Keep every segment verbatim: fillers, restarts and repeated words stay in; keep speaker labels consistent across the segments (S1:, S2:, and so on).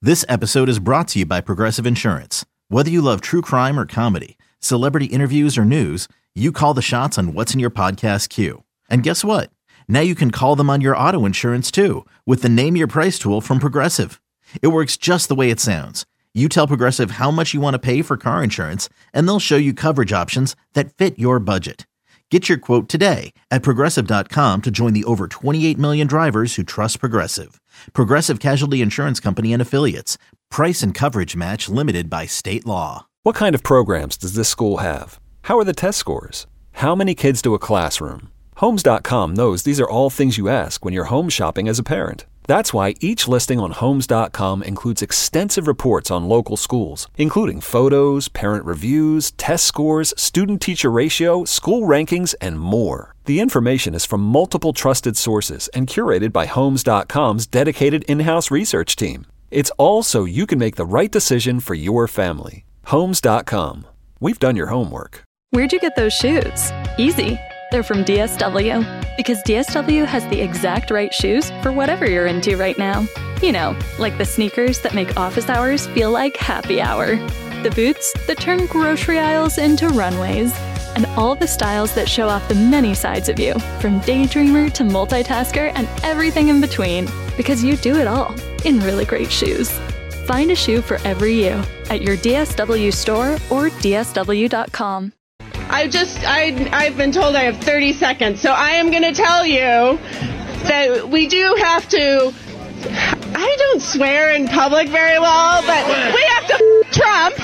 S1: This episode is brought to you by Progressive Insurance. Whether you love true crime or comedy, celebrity interviews or news, you call the shots on what's in your podcast queue. And guess what? Now you can call them on your auto insurance too with the Name Your Price tool from Progressive. It works just the way it sounds. You tell Progressive how much you want to pay for car insurance, and they'll show you coverage options that fit your budget. Get your quote today at Progressive dot com to join the over twenty-eight million drivers who trust Progressive. Progressive Casualty Insurance Company and Affiliates. Price and coverage match limited by state law.
S2: What kind of programs does this school have? How are the test scores? How many kids to a classroom? Homes dot com knows these are all things you ask when you're home shopping as a parent. That's why each listing on Homes dot com includes extensive reports on local schools, including photos, parent reviews, test scores, student-teacher ratio, school rankings, and more. The information is from multiple trusted sources and curated by Homes dot com's dedicated in-house research team. It's all so you can make the right decision for your family. Homes dot com. We've done your homework.
S3: Where'd you get those shoes? Easy. They're from D S W. Because D S W has the exact right shoes for whatever you're into right now. You know, like the sneakers that make office hours feel like happy hour. The boots that turn grocery aisles into runways. And all the styles that show off the many sides of you, from daydreamer to multitasker and everything in between. Because you do it all in really great shoes. Find a shoe for every you at your D S W store or D S W dot com.
S4: I just, I, I've been told I have thirty seconds, so I am going to tell you that we do have to, I don't swear in public very well, but we have to f- Trump.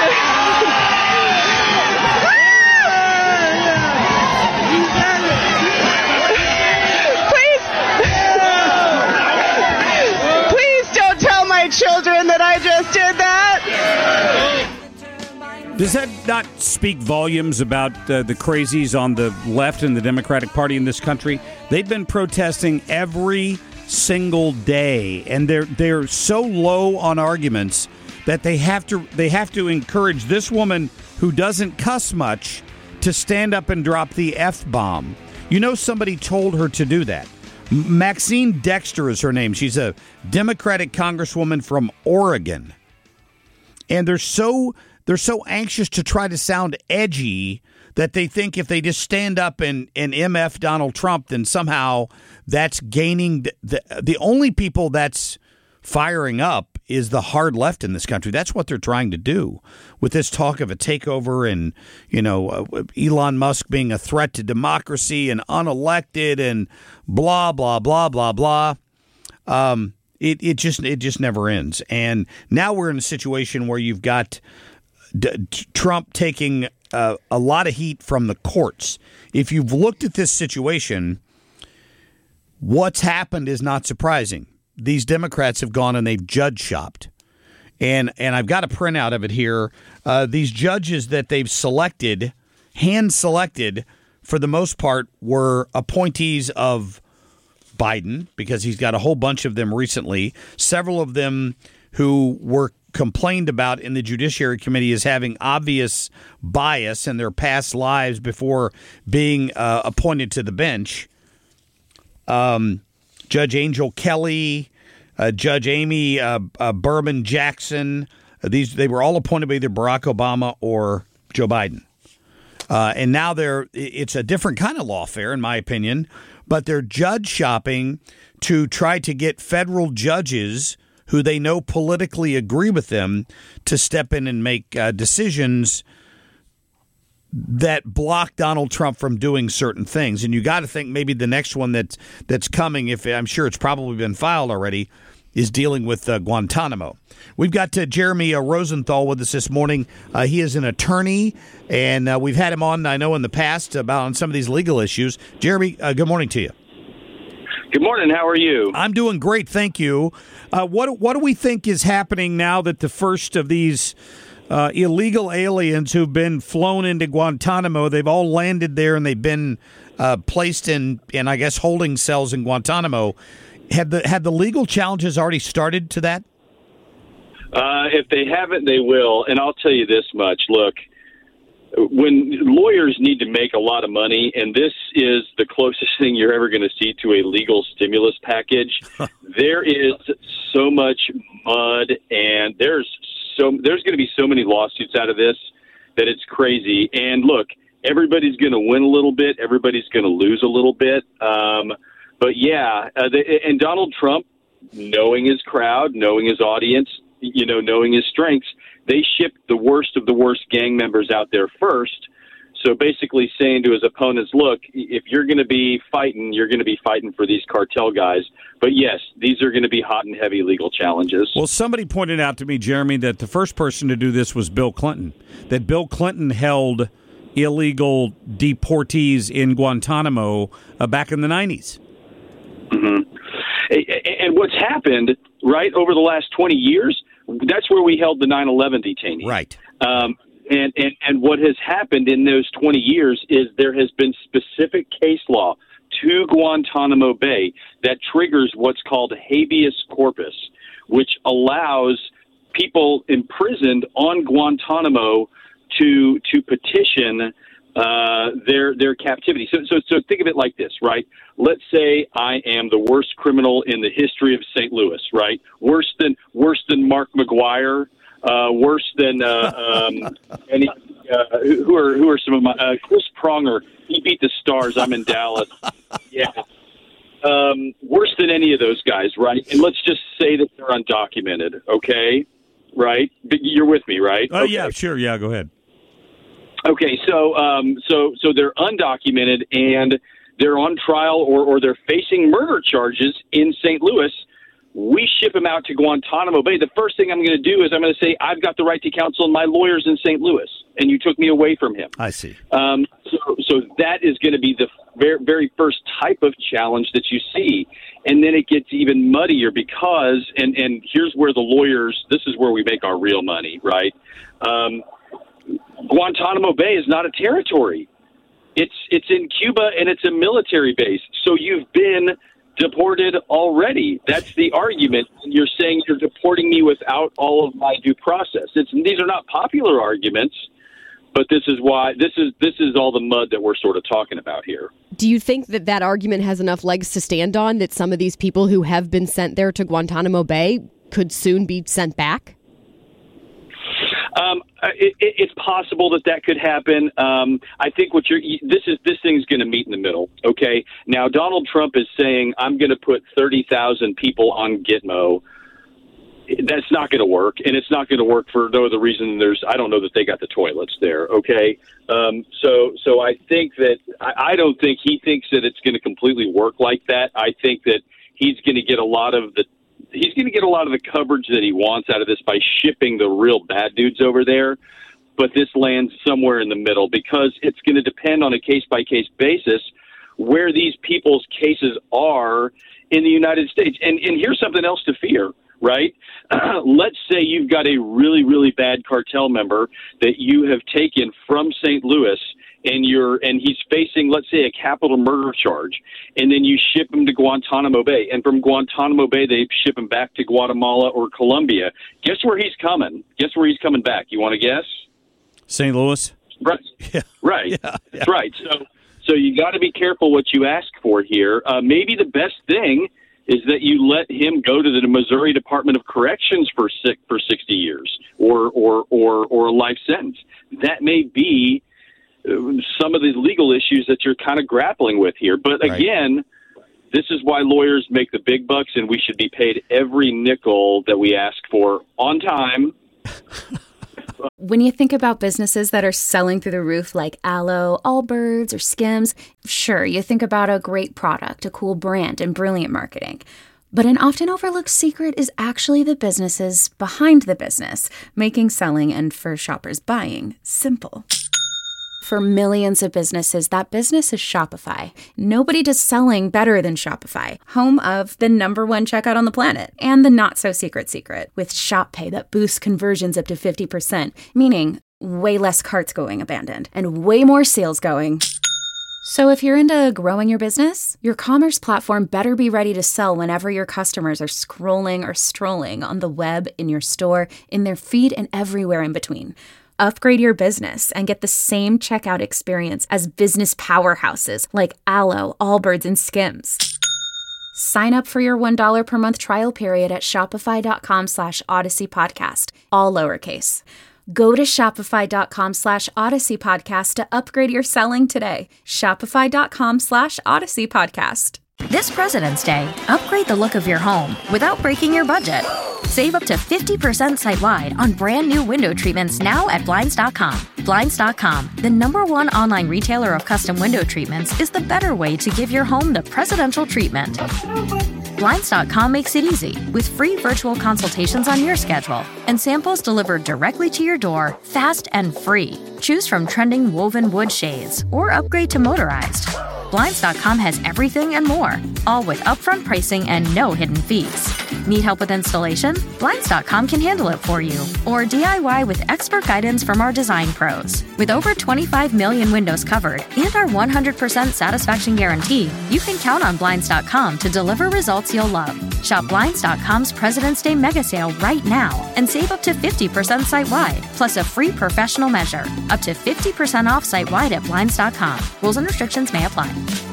S4: please, please don't tell my children that I just did that.
S5: Does that not speak volumes about uh, the crazies on the left and the Democratic Party in this country? They've been protesting every single day, and they're they're so low on arguments that they have to they have to encourage this woman who doesn't cuss much to stand up and drop the F-bomb. You know, somebody told her to do that. Maxine Dexter is her name. She's a Democratic congresswoman from Oregon, and they're so. They're so anxious to try to sound edgy that they think if they just stand up and, and M F Donald Trump, then somehow that's gaining the, the the only people that's firing up is the hard left in this country. That's what they're trying to do with this talk of a takeover and, you know, uh, Elon Musk being a threat to democracy and unelected and blah, blah, blah, blah, blah. Um, it, it just it just never ends. And now we're in a situation where you've got D- Trump taking uh, a lot of heat from the courts. If you've looked at this situation, what's happened is not surprising. These Democrats have gone and they've judge shopped. And and I've got a printout of it here. Uh, these judges that they've selected, hand selected, for the most part, were appointees of Biden, because he's got a whole bunch of them recently. Several of them who were complained about in the Judiciary Committee as having obvious bias in their past lives before being uh, appointed to the bench. Um, Judge Angel Kelly, uh, Judge Amy uh, uh, Berman Jackson. Uh, these they were all appointed by either Barack Obama or Joe Biden. Uh, and now they're it's a different kind of lawfare, in my opinion, but they're judge shopping to try to get federal judges who they know politically agree with them to step in and make uh, decisions that block Donald Trump from doing certain things. And you got to think maybe the next one that's, that's coming, if I'm sure it's probably been filed already, is dealing with uh, Guantanamo. We've got uh, Jeremy uh, Rosenthal with us this morning. Uh, he is an attorney, and uh, we've had him on, I know, in the past about on some of these legal issues. Jeremy, uh, good morning to you.
S6: Good morning. How are you?
S5: I'm doing great, thank you. Uh, what what do we think is happening now that the first of these uh, illegal aliens who've been flown into Guantanamo, they've all landed there and they've been uh, placed in, in, I guess, holding cells in Guantanamo. Have the have the legal challenges already started to that?
S6: Uh, if they haven't, they will. And I'll tell you this much. Look, when lawyers need to make a lot of money, and this is the closest thing you're ever going to see to a legal stimulus package, there is so much mud, and there's so there's going to be so many lawsuits out of this that it's crazy. And look, everybody's going to win a little bit, everybody's going to lose a little bit. Um, but yeah, uh, the, and Donald Trump, knowing his crowd, knowing his audience, you know, knowing his strengths, they shipped the worst of the worst gang members out there first. So basically saying to his opponents, look, if you're going to be fighting, you're going to be fighting for these cartel guys. But yes, these are going to be hot and heavy legal challenges.
S5: Well, somebody pointed out to me, Jeremy, that the first person to do this was Bill Clinton, that Bill Clinton held illegal deportees in Guantanamo uh, back in the nineties.
S6: Mm-hmm. And what's happened, right, over the last twenty years, that's where we held the nine eleven detainees.
S5: Right.
S6: Um, and, and, and what has happened in those twenty years is there has been specific case law to Guantanamo Bay that triggers what's called habeas corpus, which allows people imprisoned on Guantanamo to to petition uh, their their captivity. So, so so think of it like this, right? Let's say I am the worst criminal in the history of Saint Louis, right? Worse than worse than Mark McGuire, uh, worse than uh, um, any. Uh, who are who are some of my uh, Chris Pronger? He beat the Stars. I'm in Dallas. Yeah. Um, worse than any of those guys, right? And let's just say that they're undocumented, okay? Right? But you're with me, right?
S5: Oh,
S6: okay.
S5: yeah, sure. Yeah, go ahead.
S6: Okay, so um, so so they're undocumented and they're on trial or, or they're facing murder charges in Saint Louis. We ship them out to Guantanamo Bay. The first thing I'm going to do is I'm going to say, I've got the right to counsel and my lawyer's in Saint Louis, and you took me away from him.
S5: I see.
S6: Um, so, so that is going to be the very, very first type of challenge that you see. And then it gets even muddier because, and, and here's where the lawyers, this is where we make our real money, right? Um, Guantanamo Bay is not a territory. It's it's in Cuba, and it's a military base. So you've been deported already. That's the argument. You're saying you're deporting me without all of my due process. It's, these are not popular arguments, but this is why this is this is all the mud that we're sort of talking about here.
S7: Do you think that that argument has enough legs to stand on, that some of these people who have been sent there to Guantanamo Bay could soon be sent back?
S6: Um, it, it, it's possible that that could happen. Um, I think what you're this is this thing's going to meet in the middle. Okay. Now Donald Trump is saying I'm going to put thirty thousand people on Gitmo. That's not going to work, and it's not going to work for no other reason. There's I don't know that they got the toilets there. Okay. Um, so so I think that I, I don't think he thinks that it's going to completely work like that. I think that he's going to get a lot of the. He's going to get a lot of the coverage that he wants out of this by shipping the real bad dudes over there. But this lands somewhere in the middle because it's going to depend on a case-by-case basis where these people's cases are in the United States. And, and here's something else to fear, right? Uh, let's say you've got a really, really bad cartel member that you have taken from Saint Louis and you're and he's facing, let's say, a capital murder charge, and then you ship him to Guantanamo Bay, and from Guantanamo Bay they ship him back to Guatemala or Colombia. Guess where he's coming? Guess where he's coming back? You want to guess?
S5: Saint Louis?
S6: Right.
S5: Yeah.
S6: Right.
S5: Yeah, yeah.
S6: That's right. So, so you got to be careful what you ask for here. Uh, maybe the best thing is that you let him go to the Missouri Department of Corrections for six, for sixty years or or or or a life sentence. That may be some of the legal issues that you're kind of grappling with here. But again, right. This is why lawyers make the big bucks, and we should be paid every nickel that we ask for on time.
S8: When you think about businesses that are selling through the roof like Aloe, Allbirds, or Skims, sure, you think about a great product, a cool brand, and brilliant marketing. But an often overlooked secret is actually the businesses behind the business, making selling and, for shoppers, buying simple. For millions of businesses, that business is Shopify. Nobody does selling better than Shopify, home of the number one checkout on the planet, and the not-so-secret secret, with Shop Pay that boosts conversions up to fifty percent, meaning way less carts going abandoned, and way more sales going. So if you're into growing your business, your commerce platform better be ready to sell whenever your customers are scrolling or strolling on the web, in your store, in their feed, and everywhere in between. Upgrade your business and get the same checkout experience as business powerhouses like Alo, Allbirds, and Skims. Sign up for your one dollar per month trial period at shopify.com slash Odyssey Podcast, all lowercase. Go to shopify.com slash Odyssey Podcast to upgrade your selling today. Shopify.com slash Odyssey Podcast.
S9: This President's Day, upgrade the look of your home without breaking your budget. Save up to fifty percent site-wide on brand new window treatments now at Blinds dot com. Blinds dot com, the number one online retailer of custom window treatments, is the better way to give your home the presidential treatment. Blinds dot com makes it easy with free virtual consultations on your schedule and samples delivered directly to your door, fast and free. Choose from trending woven wood shades or upgrade to motorized. Blinds dot com has everything and more, all with upfront pricing and no hidden fees. Need help with installation? Blinds dot com can handle it for you. Or D I Y with expert guidance from our design pros. With over twenty-five million windows covered and our one hundred percent satisfaction guarantee, you can count on Blinds dot com to deliver results you'll love. Shop Blinds dot com's President's Day mega sale right now and save up to fifty percent site-wide, plus a free professional measure. Up to fifty percent off site-wide at Blinds dot com. Rules and restrictions may apply.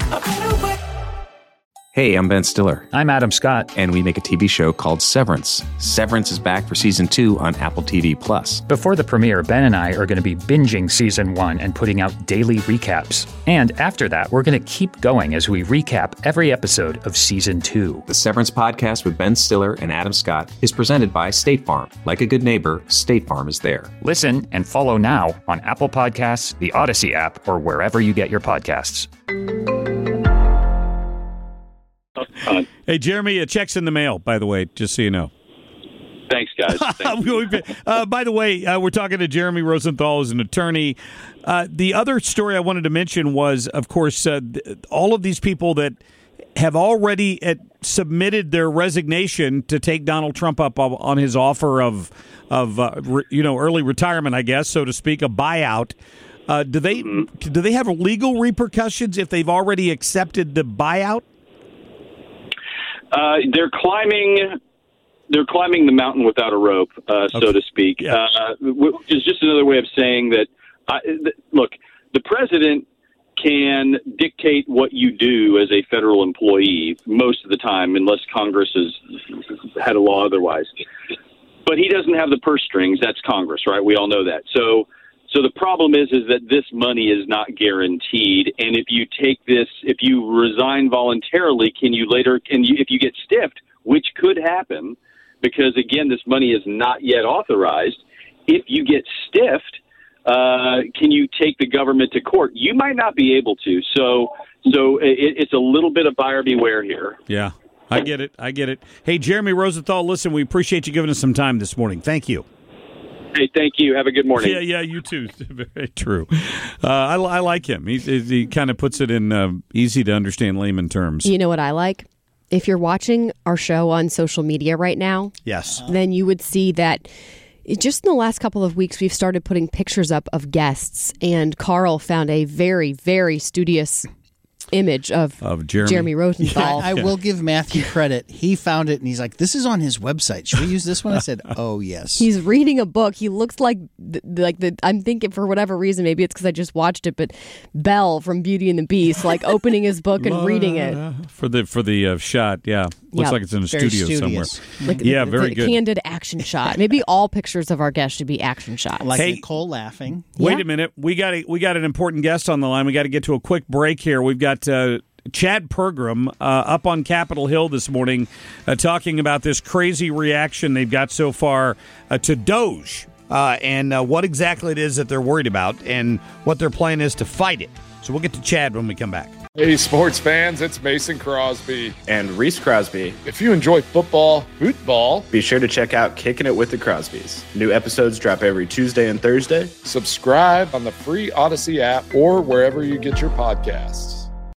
S10: Hey, I'm Ben Stiller.
S11: I'm Adam Scott.
S10: And we make a T V show called Severance. Severance is back for season two on Apple T V Plus.
S11: Before the premiere, Ben and I are going to be binging season one and putting out daily recaps. And after that, we're going to keep going as we recap every episode of season two.
S10: The Severance podcast with Ben Stiller and Adam Scott is presented by State Farm. Like a good neighbor, State Farm is there.
S11: Listen and follow now on Apple Podcasts, the Odyssey app, or wherever you get your podcasts.
S5: Hey, Jeremy, a check's in the mail, by the way, just so you know.
S6: Thanks, guys. Thank you.
S5: uh, by the way, uh, we're talking to Jeremy Rosenthal as an attorney. Uh, the other story I wanted to mention was, of course, uh, th- all of these people that have already at, submitted their resignation to take Donald Trump up on his offer of, of uh, re, you know, early retirement, I guess, so to speak, a buyout. Uh, do they mm-hmm. do they have legal repercussions if they've already accepted the buyout?
S6: Uh, they're climbing. They're climbing the mountain without a rope, uh, okay. so to speak.
S5: Yeah.
S6: Uh, which is just another way of saying that. I, th- look, the president can dictate what you do as a federal employee most of the time, unless Congress has had a law otherwise. But he doesn't have the purse strings. That's Congress, right? We all know that. So. So the problem is, is that this money is not guaranteed, and if you take this, if you resign voluntarily, can you later, can you, if you get stiffed, which could happen, because again, this money is not yet authorized. If you get stiffed, uh, can you take the government to court? You might not be able to. So, so it, it's a little bit of buyer beware here.
S5: Yeah, I get it. I get it. Hey, Jeremy Rosenthal, listen, we appreciate you giving us some time this morning. Thank you.
S6: Hey, thank you. Have a good morning.
S5: Yeah, yeah, you too. Very true. Uh, I, I like him. He, he kind of puts it in uh, easy to understand layman terms.
S7: You know what I like? If you're watching our show on social media right now,
S5: yes,
S7: then you would see that just in the last couple of weeks, we've started putting pictures up of guests, and Carl found a very, very studious image of,
S5: of Jeremy,
S7: Jeremy Rosenthal.
S12: I, I will give Matthew credit. He found it, and he's like, this is on his website. Should we use this one? I said, oh, yes.
S7: He's reading a book. He looks like, like the. I'm thinking for whatever reason, maybe it's because I just watched it, but Belle from Beauty and the Beast, like opening his book and reading it.
S5: For the for the uh, shot, yeah. Looks
S7: yeah,
S5: like it's in a studio
S12: studious.
S5: somewhere.
S7: Like
S5: yeah,
S7: the,
S5: very
S7: the
S5: good.
S7: Candid action shot. Maybe all pictures of our guests should be action shots.
S12: Like
S5: hey,
S12: Nicole laughing.
S5: Wait
S7: yeah.
S5: a minute. We got a, we got an important guest on the line. We got to get to a quick break here. We've got uh, Chad Pergram uh, up on Capitol Hill this morning uh, talking about this crazy reaction they've got so far uh, to Doge uh, and uh, what exactly it is that they're worried about and what their plan is to fight it. So we'll get to Chad when we come back.
S13: Hey, sports fans, it's Mason Crosby.
S14: And Reese Crosby.
S13: If you enjoy football, football,
S14: be sure to check out Kicking It with the Crosbys. New episodes drop every Tuesday and Thursday.
S13: Subscribe on the free Odyssey app or wherever you get your podcasts.